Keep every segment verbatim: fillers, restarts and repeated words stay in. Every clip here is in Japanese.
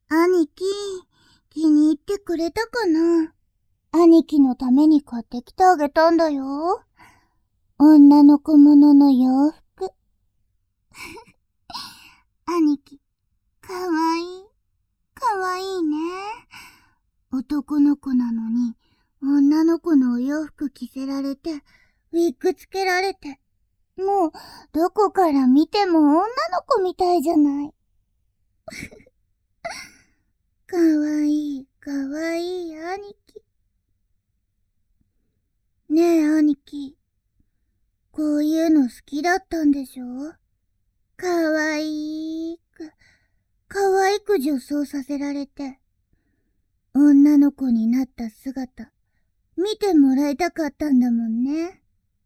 兄貴、気に入ってくれたかな？兄貴のために買ってきてあげたんだよ。女の子ものの洋服。兄貴、かわいい。かわいいね。男の子なのに、女の子のお洋服着せられて、ウィッグつけられて、もう、どこから見ても女の子みたいじゃない。かわいい、かわいい兄貴。ねえ兄貴、こういうの好きだったんでしょ？かわいく、かわいく女装させられて、女の子になった姿、見てもらいたかったんだもんね。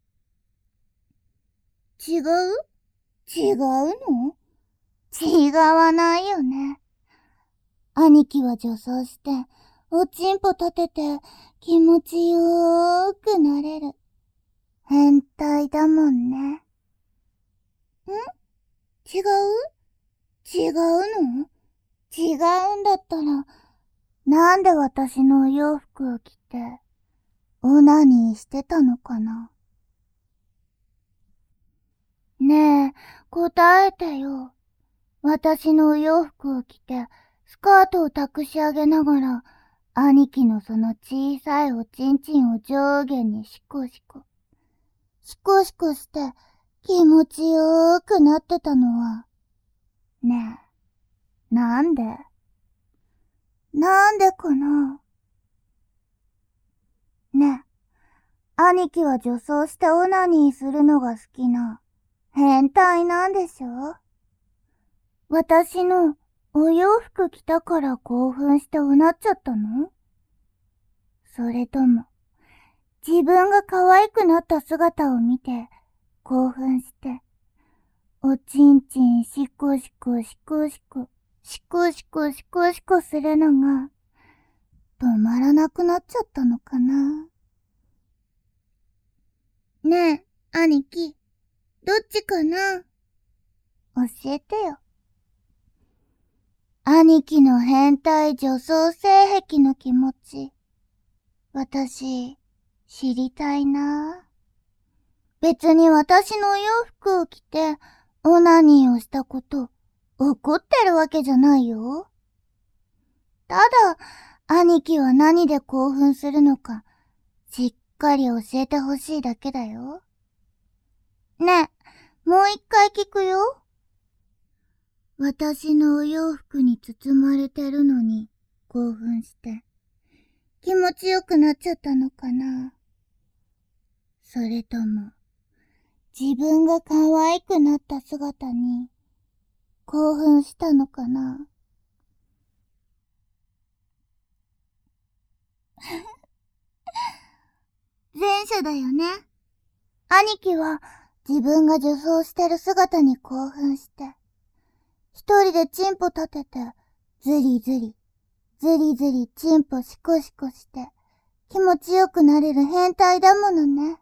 違う？違うの？違わないよね。兄貴は女装して、おちんぽ立てて気持ちよーくなれる。変態だもんね。ん？違う？違うの？違うんだったら、なんで私のお洋服を着て、オナニーしてたのかな？ねえ、答えてよ。私のお洋服を着て、スカートを託し上げながら、兄貴のその小さいおちんちんを上下にシコシコ。シコシコして気持ちよーくなってたのは、ねえ、なんで？なんでかな？ねえ、兄貴は女装してオナニーするのが好きな変態なんでしょ？私のお洋服着たから興奮しておなっちゃったの？それとも、自分が可愛くなった姿を見て興奮して、おちんちんシコシコシコシコ、シコシコシコシコするのが止まらなくなっちゃったのかな？ねえ、兄貴、どっちかな？教えてよ。兄貴の変態女装性癖の気持ち、私、知りたいな。別に私のお洋服を着て、オナニーをしたこと、怒ってるわけじゃないよ。ただ、兄貴は何で興奮するのか、しっかり教えてほしいだけだよ。ねえ、もう一回聞くよ。私のお洋服に包まれてるのに興奮して気持ちよくなっちゃったのかな？それとも自分が可愛くなった姿に興奮したのかな？前者だよね。兄貴は自分が女装してる姿に興奮して一人でチンポ立ててズリズリズリズリチンポシコシコして気持ちよくなれる変態だものね。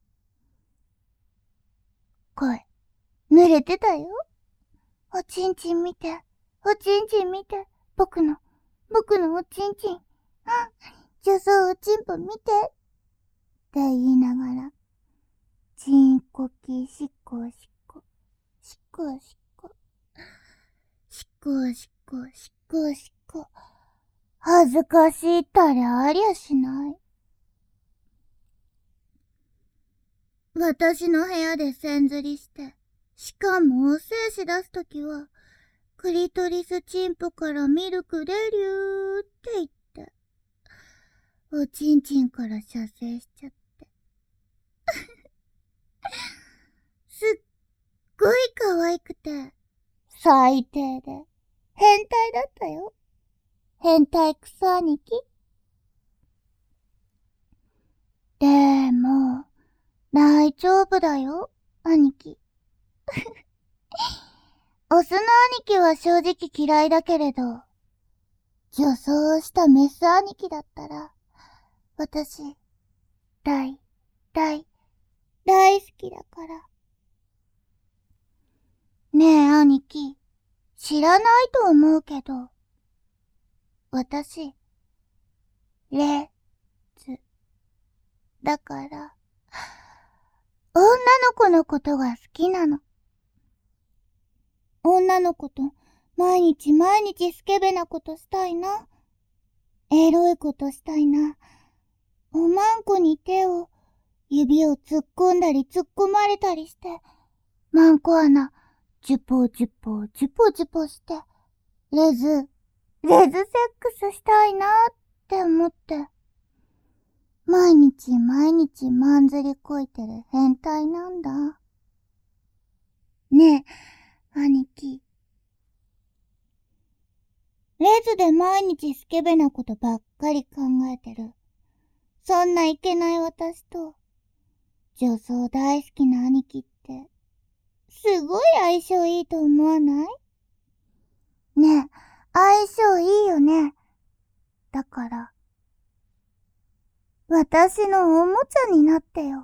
声、濡れてたよ。おちんちん見て、おちんちん見て、僕の、僕のおちんちん。あ、女装おちんぽ見て。って言いながら、チンコキシコシコ、シコシコ、シコシコシコシコ。恥ずかしいったらありゃしない。私の部屋でせんずりして、しかもお精子出すときは、クリトリスチンポからミルク出るーって言って、おちんちんから射精しちゃって。すっごい可愛くて、最低で、変態だったよ。変態クソ兄貴。でも、大丈夫だよ、兄貴。オスの兄貴は正直嫌いだけれど、女装したメス兄貴だったら、私、大、大、大好きだから。ねえ兄貴、知らないと思うけど、 私、レズ。だから、女の子のことが好きなの。女の子と毎日毎日スケベなことしたいな。エロいことしたいな。おまんこに手を、指を突っ込んだり突っ込まれたりして、マンコ穴、ジュポジュポ、ジュポジュポして、レズ、レズセックスしたいなって思って。毎日毎日まんずりこいてる変態なんだ。ねえ、兄貴。レズで毎日スケベなことばっかり考えてる。そんないけない私と、女装大好きな兄貴って、すごい相性いいと思わない？ねえ、相性いいよね。だから、私のおもちゃになってよ。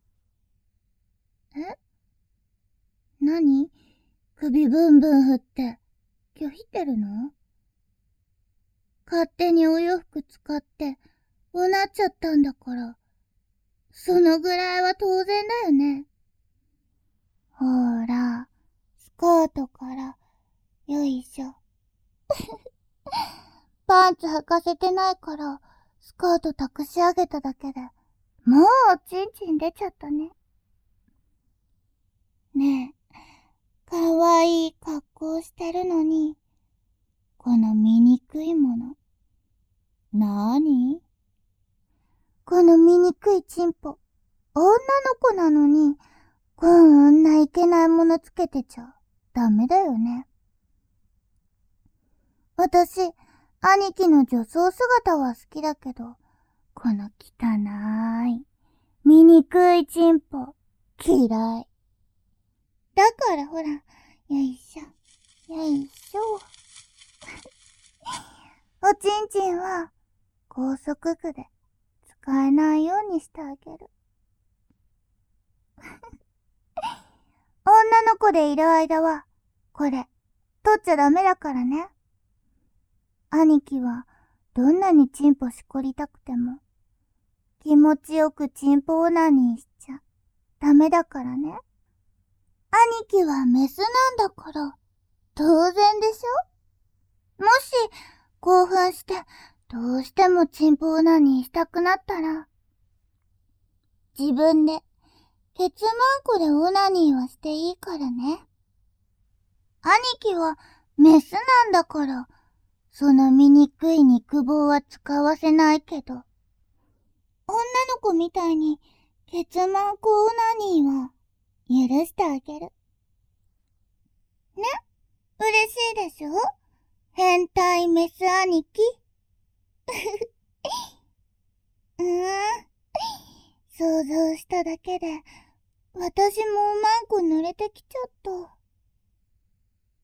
え？何？首ブンブン振って、拒否ってるの？勝手にお洋服使って、おなっちゃったんだから、そのぐらいは当然だよね。ほーら、スカートから、よいしょ。パンツ履かせてないから、スカート託し上げただけで、もうチンチン出ちゃったね。ねえ、かわいい格好してるのに、この醜いもの。なーに？この醜いチンポ。女の子なのに、こんないけないものつけてちゃダメだよね。私、兄貴の女装姿は好きだけど、この汚い、醜いチンポ、嫌い。だからほら、よいしょ、よいしょ。おちんちんは、高速具で使えないようにしてあげる。女の子でいる間は、これ、取っちゃダメだからね。兄貴は、どんなにチンポしこりたくても、気持ちよくチンポオナニーしちゃ、ダメだからね。兄貴はメスなんだから、当然でしょ？もし、興奮して、どうしてもチンポオナニーしたくなったら、自分で、ケツマンコでオナニーはしていいからね。兄貴は、メスなんだから、その醜い肉棒は使わせないけど、女の子みたいに、ケツマンコオナニーは、許してあげる。ね？嬉しいでしょ？変態メス兄貴。うーん。想像しただけで、私もおまんこ濡れてきちゃった。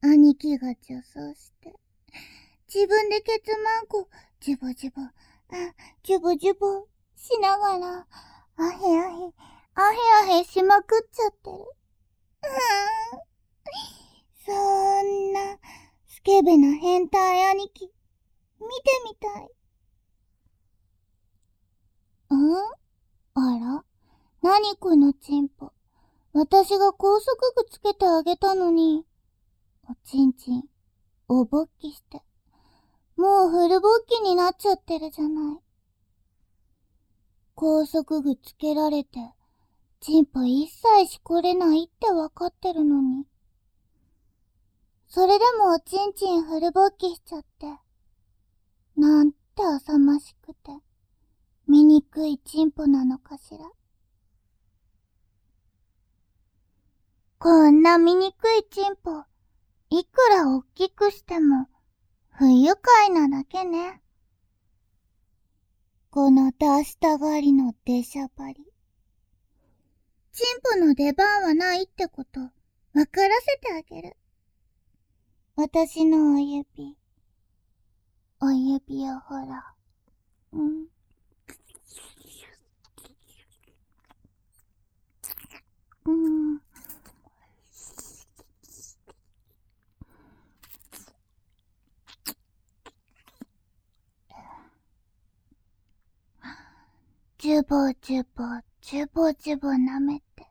兄貴が女装して、自分でケツマンコ、ジュボジュボ、あ、ジュボジュボ、しながら、あへあへ、あへあへしまくっちゃってる。うーん。そんな、スケベな変態兄貴、見てみたい。ん？あら？何このチンポ。私が高速具つけてあげたのに。おちんちん、おぼっきして。もうフルぼっきになっちゃってるじゃない。高速具つけられて、チンポ一切しこれないってわかってるのに。それでもおちんちんフルぼっきしちゃって。なんて浅ましくて、醜いチンポなのかしら。こんな醜いチンポ、いくらおっきくしても、不愉快なだけね。この出したがりの出しゃばり。チンポの出番はないってこと、わからせてあげる。私のお指。お指をほら。うん。うん。 ジュボジュボ、ジュボジュボ舐めて。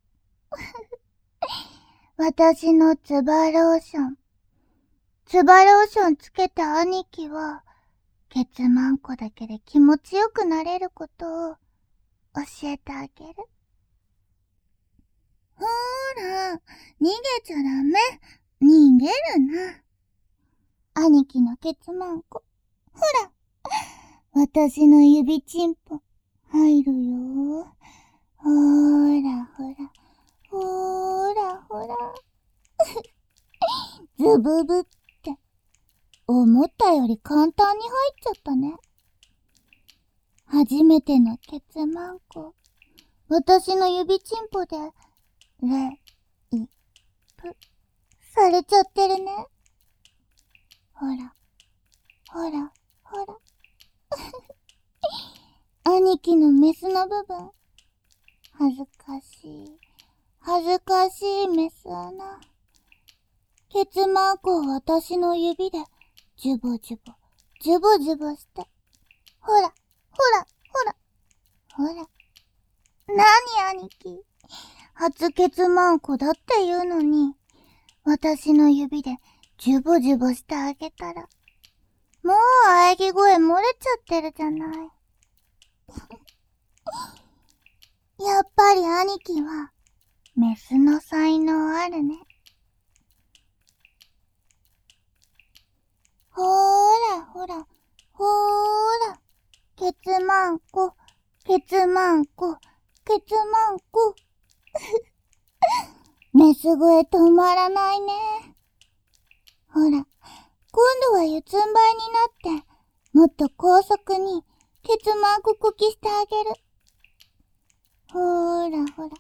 私のツバローション。ツバローションつけた兄貴は、ケツマンコだけで気持ちよくなれることを教えてあげる。ほーら、逃げちゃダメ。逃げるな。兄貴のケツマンコ。ほら、私の指チンポ入るよ。ほーらほら、ほーらほら。ズブブって、思ったより簡単に入っちゃったね。初めてのケツマンコ。私の指チンポで、レイプされちゃってるね。ほら、ほら、ほら。兄貴のメスの部分。恥ずかしい、恥ずかしいメス穴。ケツマンコを私の指で、ジュボジュボ、ジュボジュボして。ほら、ほら、ほら、ほら。なに兄貴。初ケツマンコだって言うのに、私の指でジュボジュボしてあげたら、もう喘ぎ声漏れちゃってるじゃない。やっぱり兄貴は、メスの才能あるね。ほーらほら、ほーら。ケツマンコ、ケツマンコ、ケツマンコ。メス声止まらないね。ほら、今度は四つん這いになって、もっと高速にケツマンコこきしてあげる。ほーらほら。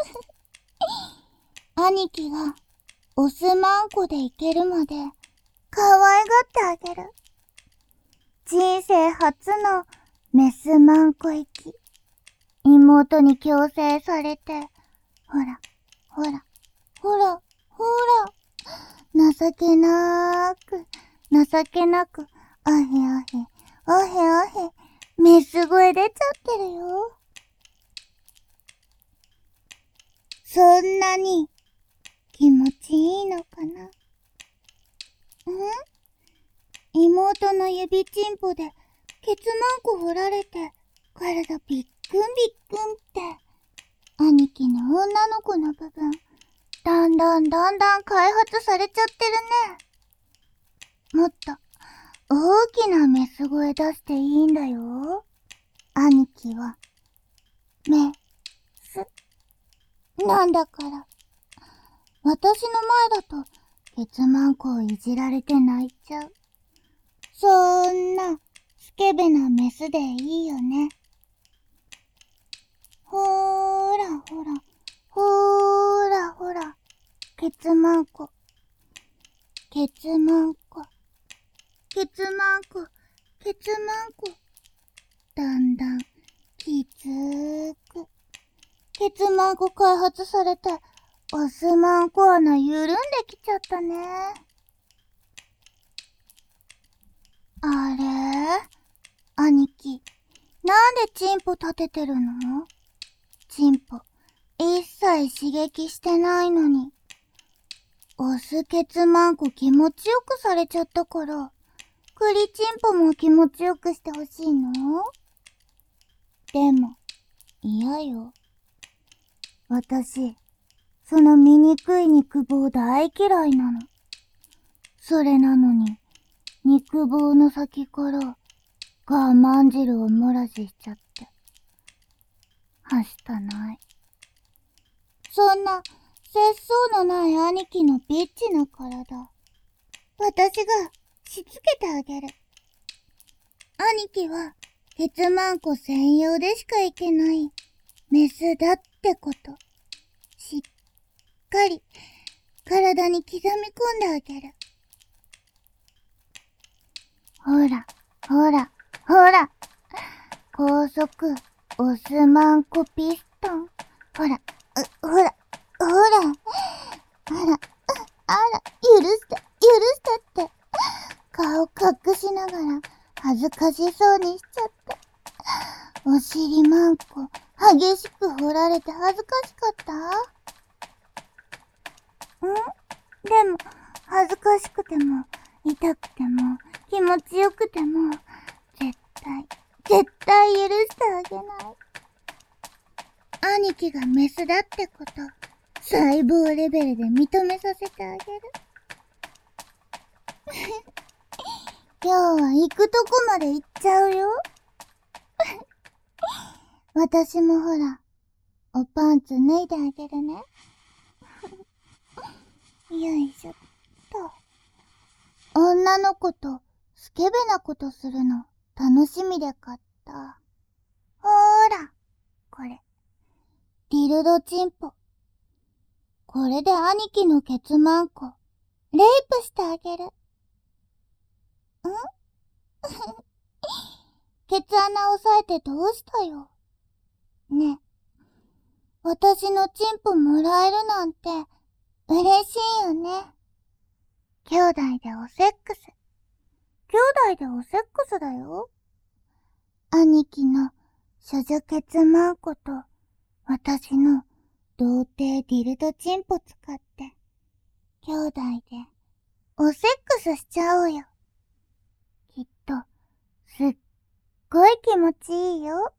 兄貴がオスマンコでいけるまで可愛がってあげる。人生初のメスマンコ行き。妹に強制されて、ほら、ほら、ほら、ほら。情けなーく、情けなく、あへあへ、あへあへ、メス声出ちゃってるよ。そんなに気持ちいいのかな。ん？妹の指チンポでケツマンコ掘られて体びっくんびっくんって。兄貴の女の子の部分、だんだんだんだん開発されちゃってるね。もっと大きなメス声出していいんだよ。兄貴はメスなんだから。私の前だとケツマンコをいじられて泣いちゃう。そんなスケベなメスでいいよね。ほーらほら、ほーらほら、ケツマンコ、ケツマンコ、ケツマンコ、ケツマンコ。だんだんきつーく。ケツマンコ開発されて、オスマンコ穴緩んできちゃったね。あれ？兄貴、なんでチンポ立ててるの？チンポ、一切刺激してないのに。オスケツマンコ気持ちよくされちゃったから、クリチンポも気持ちよくしてほしいの？でも、嫌よ。私、その醜い肉棒大嫌いなの。それなのに、肉棒の先から我慢汁を漏らししちゃって。はしたない。そんな、節操のない兄貴のビッチな体、私がしつけてあげる。兄貴は、ケツマンコ専用でしかいけないメスだってこと、しっかり体に刻み込んであげる。ほら、ほら、ほら。高速、オスマンコピストン。ほら、う、ほら、ほら。あら、あら、許して、許してって。顔隠しながら恥ずかしそうにしちゃって。 お尻まんこ、激しく掘られて恥ずかしかった？ん？でも、恥ずかしくても、痛くても、気持ちよくても、絶対、絶対許してあげない。兄貴がメスだってこと、細胞レベルで認めさせてあげる。今日は行くとこまで行っちゃうよ。私もほら、おパンツ脱いであげるね。よいしょっと。女の子とスケベなことするの楽しみで買った。ほーら、これ。ディルドチンポ。これで兄貴のケツマンコ、レイプしてあげる。ん？ケツ穴押さえてどうしたよ。ねえ、私のチンポもらえるなんて嬉しいよね。兄弟でおセックス。兄弟でおセックスだよ。兄貴の処女ケツマンコと私の童貞ディルドチンポ使って兄弟でおセックスしちゃおうよ。きっとすっごい気持ちいいよ。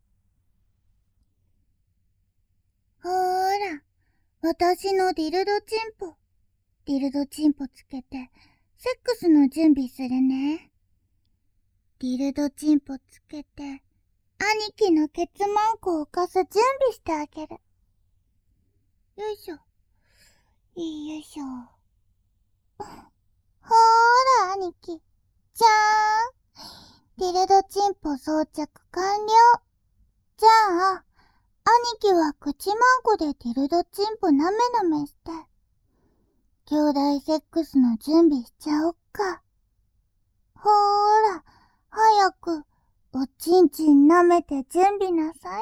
ほーら、私のディルドチンポ。ディルドチンポつけて、セックスの準備するね。ディルドチンポつけて、兄貴のケツマンコを浮かす準備してあげる。よいしょ。よいしょ。ほーら、兄貴。じゃーん。ディルドチンポ装着完了。じゃあ、兄貴は口マンコでディルドチンポなめなめして、兄弟セックスの準備しちゃおっか。ほーら、早く、おちんちん舐めて準備なさい。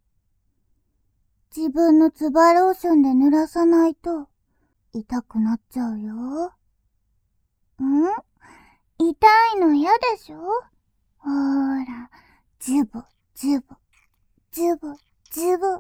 自分のツバローションで濡らさないと、痛くなっちゃうよ。ん？痛いの嫌でしょ？ほーら、ジュボ、ジュボ、ジュボ、ジュボ。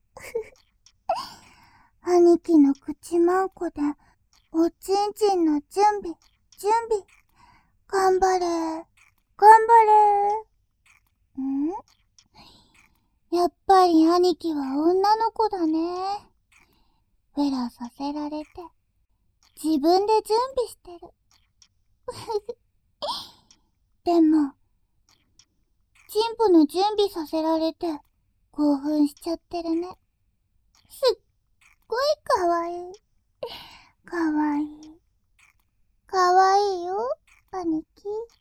兄貴の口マンコで、おちんちんの準備、準備。頑張れ、頑張れ。ん？やっぱり兄貴は女の子だね。フェラさせられて、自分で準備してる。でも、チンポの準備させられて、興奮しちゃってるね。すっごいかわいい。かわいい。かわいいよ、兄貴。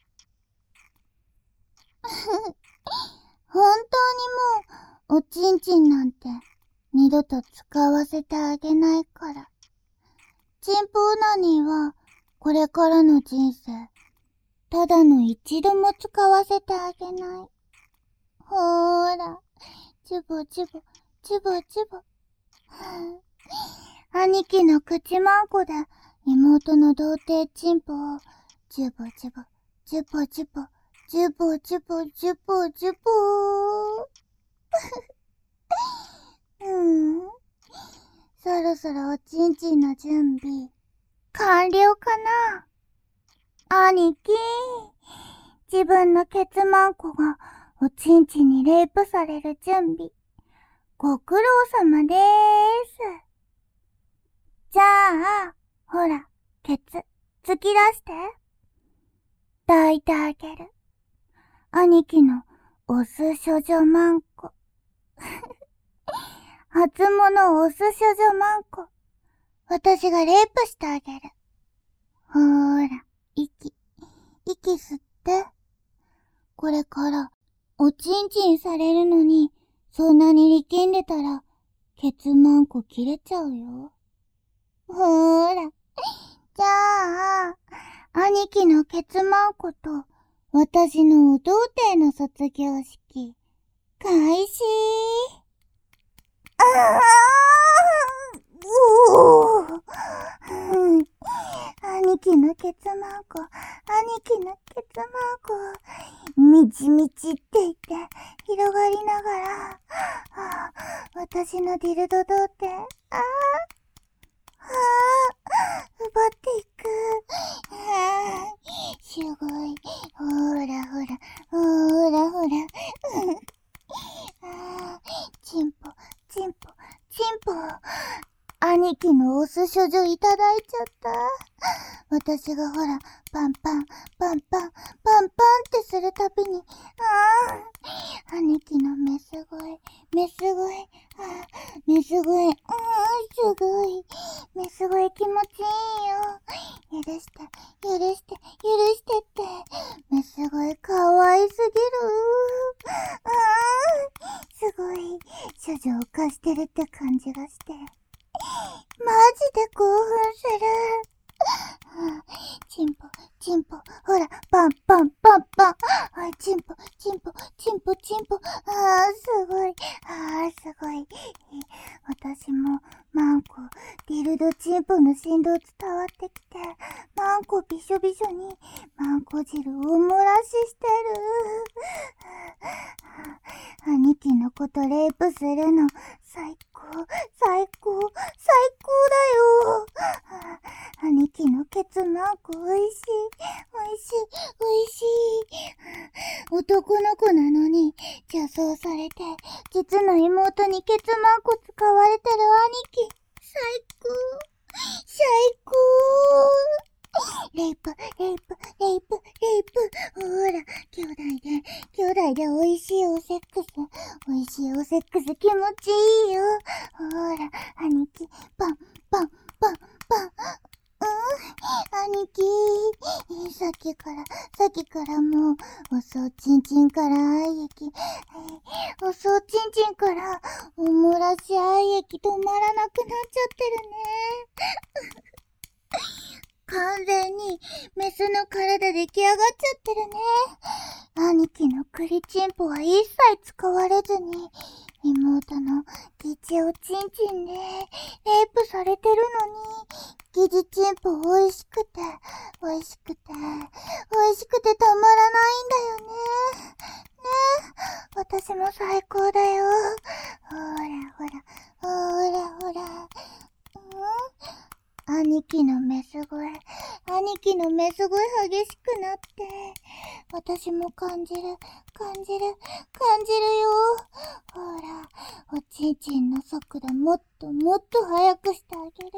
本当にもう、おちんちんなんて、二度と使わせてあげないから。チンポウナニーは、これからの人生、ただの一度も使わせてあげない。ほーら、ジュボジュボ、ジュボジュボ。兄貴の口マンコで、妹の童貞チンポを、ジュボジュボ、ジュボジュボ、ジュボジュボ、ジュボジュボー。うん。そろそろおちんちんの準備、完了かな？兄貴、自分のケツマンコがおちんちんにレイプされる準備、ご苦労様でーす。じゃあ、ほら、ケツ、突き出して。抱いてあげる。兄貴のオス処女マンコ。初物オス処女マンコ。私がレイプしてあげる。ほーら、息、息吸って。これから、おちんちんされるのに、そんなに力んでたら、ケツマンコ切れちゃうよ。ほーら。じゃあ、兄貴のケツマンコと、私のお童貞の卒業式、開始。あーおー、うん、兄貴のケツマンコ、兄貴のケツマンコ、 みちみちって言って広がりながら、はあ、私のディルド童貞、ああ、はあ、奪っていく。はあ、すごい。ほらほら、ほらほら。ああ、チンポ、チンポ、チンポ。兄貴のオス処女いただいちゃった。私がほら、パンパン、パンパン、パンパンってするたびに、ああ、兄貴のメス声、メス声、ああ、メス声、ああ、すごい。メス声気持ちいいよ。許して、許して、許してって。メス声かわいすぎる。ああ、すごい。処女を貸してるって感じがして。マジで興奮する。はあ、チンポ、チンポ、ほら、パンパンパンパン。はい、チンポ、チンポ、チンポ、チンポ。ああ、すごい。ああ、すごい。私も、マンコ、ディルドチンポの振動伝わってきて、マンコびしょびしょに、マンコ汁をおもらししてる。兄貴のことレイプするの、最高、最高、最高だよ。兄貴のケツマンコおいしい、おいしい、おいしい。男の子なのに、女装されて、実の妹にケツマンコ使われてる兄貴。最高、最高。レイプ、レイプ、レイプ、レイプ。ほら、兄弟で、兄弟で美味しいおセックス。美味しいおセックス気持ちいいよ。ほら、兄貴、パン、パン、パン、パン。うん、兄貴、さっきから、さっきからもう、おそうちんちんから愛液、おそうちんちんから、おもらし愛液止まらなくなっちゃってるね。完全にメスの体出来上がっちゃってるね。兄貴のクリチンポは一切使われずに、妹のギチおちんちんでレイプされてるのに、ギジチンポ美味しくて、美味しくて、美味しくてたまらないんだよね。ね、私も最高だよ。ほらほら、ほらほら。ん？兄貴のメス声、兄貴のメス声激しくなって、私も感じる、感じる、感じるよ。ほら、おちんちんの速度もっともっと速くしてあげる。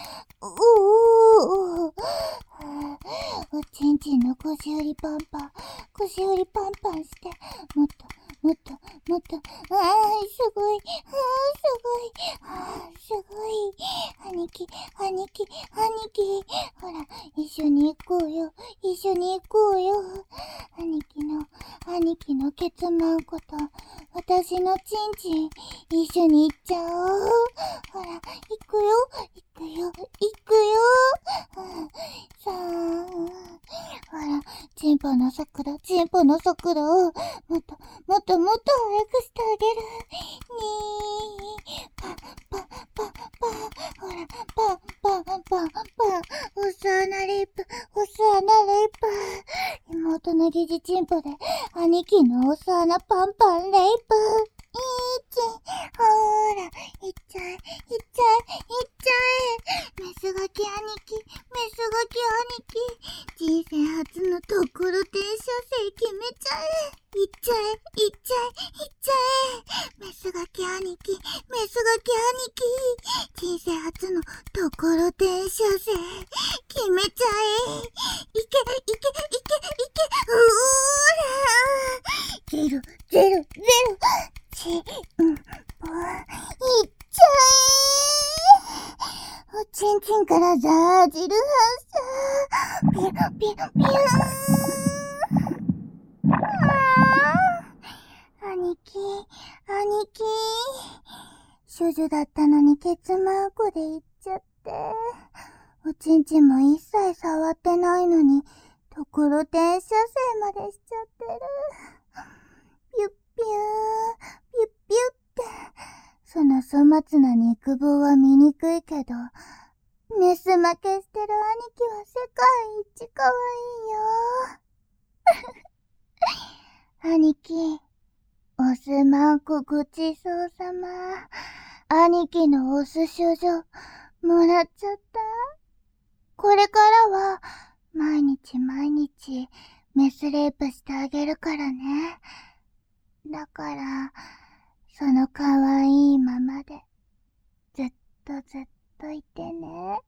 おーおー、おちんちんの腰振りパンパン、腰振りパンパンして、もっと、もっと、もっと、あー、すごい、あー、すごい、あー、すごい。兄貴、兄貴、兄貴。ほら、一緒に行こうよ。一緒に行こうよ。兄貴の、兄貴のケツマンコと、私のチンチン、一緒に行っちゃおう。ほら、行くよ、行くよ、行くよ。うん、さあ、ほら、チンポの速度、チンポの速度を、もっと、もっともっと速くしてあげる。にー、パン、パン、パン、パン、ほら、パン、パン、パン、パン、細穴レイプ、細穴レイプ。妹の疑似チンポで、兄貴の細穴パンパンレイプ。いーち、ほーら、いっちゃえ、いっちゃえ、いっちゃえ。メスガキ兄貴、メスガキ兄貴。人生初のところてん射精決めちゃえ。いっちゃえ、いっちゃえ、いっちゃえ。メスガキ兄貴、メスガキ兄貴。人生初のところてん射精決めちゃえ。いけ、いけ、いけ、いけ。うーら。ゼロ、ゼロ、ゼロ。ち、ん、ぽ、いっちゃえ。おちんちんからザージル発射。ピュン、ピュン、ピューン。兄貴、兄貴。処女だったのにケツマンコで行っちゃって。おちんちんも一切触ってないのに、ところてん射精までしちゃってる。ピュッピュー、ピュッピュって。その粗末な肉棒は見にくいけど、メス負けしてる兄貴は世界一可愛いよ。 兄貴、おすまんこごちそうさま。兄貴のおす処女、もらっちゃった。これからは、毎日毎日、メスレープしてあげるからね。だから、そのかわいいままで、ずっとずっといてね。